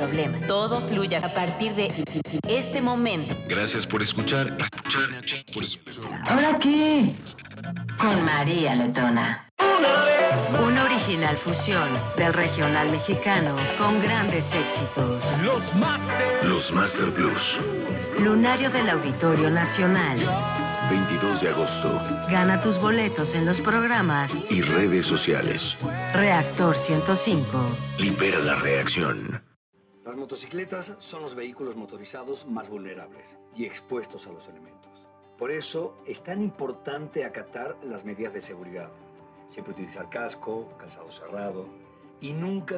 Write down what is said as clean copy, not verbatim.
problemas. Todo fluye a partir de este momento. Gracias por escuchar. ¿Ahora qué? Con María Letona. Una original fusión del regional mexicano con grandes éxitos. Los Master Blues. Lunario del Auditorio Nacional. 22 de agosto. Gana tus boletos en los programas Y redes sociales. Reactor 105. Libera la reacción. Las motocicletas son los vehículos motorizados más vulnerables y expuestos a los elementos. Por eso es tan importante acatar las medidas de seguridad. Siempre utilizar casco, calzado cerrado y nunca